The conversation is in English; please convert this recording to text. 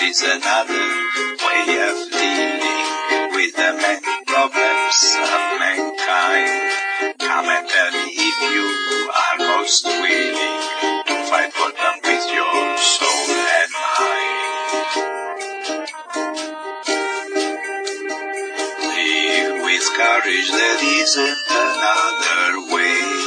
is another way of dealing with the many problems of mankind. Come and tell me if you are most willing to fight for them with your soul and mind. Live with courage, there isn't another way.